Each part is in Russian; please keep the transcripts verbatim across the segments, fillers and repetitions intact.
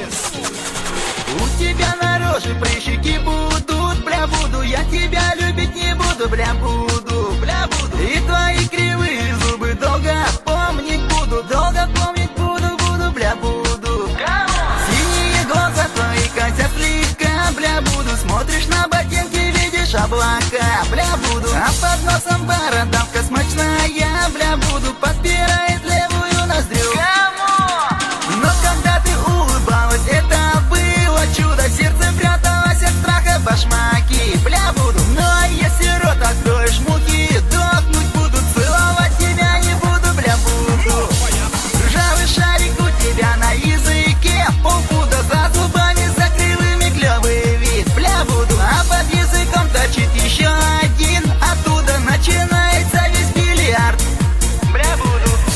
this. У тебя на роже прыщики будут, бля, буду. Я тебя любить не буду, бля, буду, бля, буду. И твои кривые зубы долго помнить буду, долго помнить буду, буду, бля, буду. Синие глаза твои косят слегка, бля, буду. Смотришь на ботинки, видишь облака, бля, буду. А под носом бородавка смачная, бля, буду. Подпирает левую ноздрю. Но когда ты улыбалась, это было чудо. Сердце пряталось от страха башмаки, бля, буду. Ну а если рот откроешь, муки дохнуть буду. Целовать тебя не буду, бля, буду. Ржавый шарик у тебя на языке, полпуда за зубами, за кривыми клёвый вид, бля, буду. А под языком торчит еще один, оттуда начинается весь бильярд, бля, буду.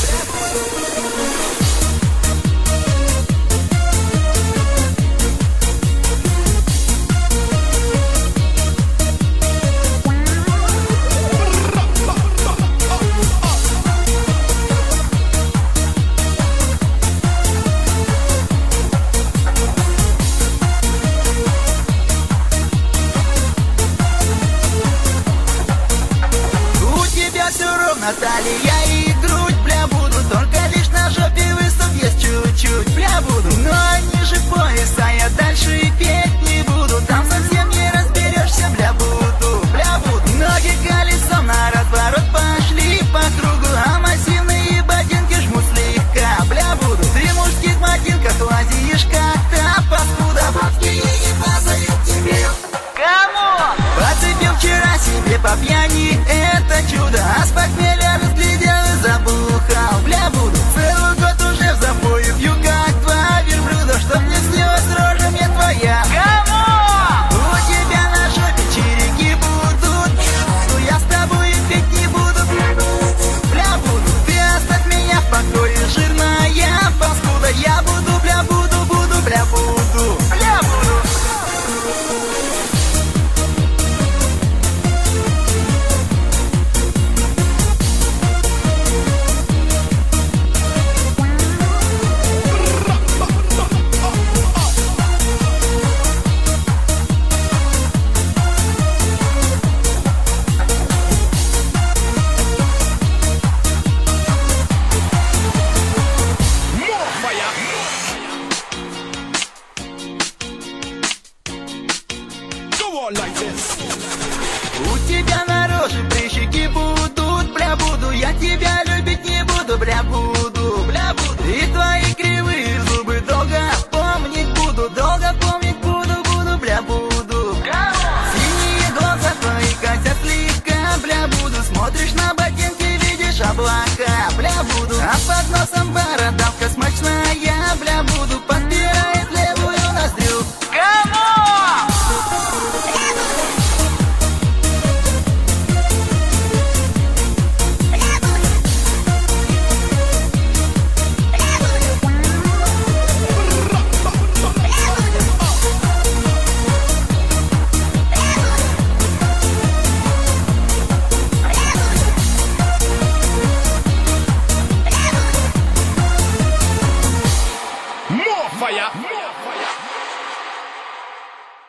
Талия и грудь, бля, буду. Только лишь на жопе выступ есть чуть-чуть, бля, буду. Но ниже пояса я дальше и петь не буду. Там совсем не разберешься, бля, буду, бля, буду. Ноги колесом на разворот пошли по кругу, а массивные ботинки жмут слегка, бля, буду. Ты в мужских ботинках лазишь как-то, паскуда. Бабки не падают тебе. Кому? Подцепил вчера себе по пьяни это чудо, а с похмелья разглядел и забухал, бля, буду. Целый год уже в запое пью, как два верблюда. Чтоб не снилась рожа мне твоя. Кому? У тебя на жопе череки будут, но я с тобой и петь не буду, бля, буду. Ты оставь меня в покое, жирная паскуда. Я буду, бля, буду, буду, бля, буду, бля, буду. Like this. У тебя на роже прыщики будут, бля, буду. Я тебя любить не буду, бля, буду, бля, буду. И твои